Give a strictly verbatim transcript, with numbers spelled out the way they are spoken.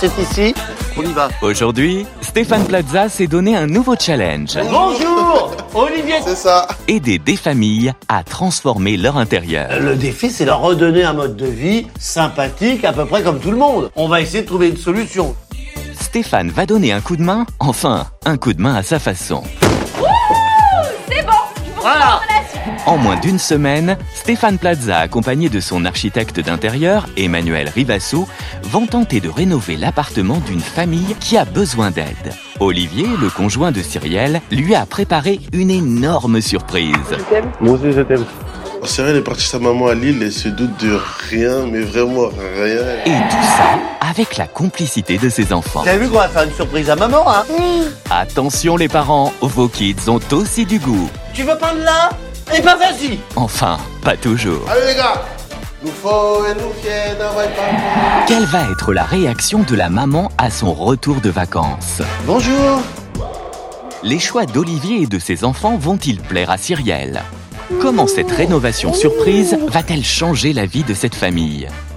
c'est ici. On y va. Aujourd'hui, Stéphane Plaza s'est donné un nouveau challenge. Bonjour, Olivier. C'est ça. Aider des familles à transformer leur intérieur. Le défi, c'est leur redonner un mode de vie sympathique, à peu près comme tout le monde. On va essayer de trouver une solution. Stéphane va donner un coup de main, enfin, un coup de main à sa façon. C'est bon, je vous Voilà. retrouve la suite. En moins d'une semaine, Stéphane Plaza, accompagné de son architecte d'intérieur, Emmanuel Rivasso, vont tenter de rénover l'appartement d'une famille qui a besoin d'aide. Olivier, le conjoint de Cyrielle, lui a préparé une énorme surprise. Moi aussi, je t'aime. Cyrielle est partie sa maman à Lille et se doute de rien, mais vraiment rien. Et tout ça avec la complicité de ses enfants. T'as vu qu'on va faire une surprise à maman, hein? Attention les parents, vos kids ont aussi du goût. Tu veux pas de là? Eh ben vas-y. Enfin, pas toujours. Allez les gars, nous faut et nous fiers, n'availle pas. Quelle va être la réaction de la maman à son retour de vacances? Bonjour. Les choix d'Olivier et de ses enfants vont-ils plaire à Cyrielle? Comment cette rénovation surprise va-t-elle changer la vie de cette famille?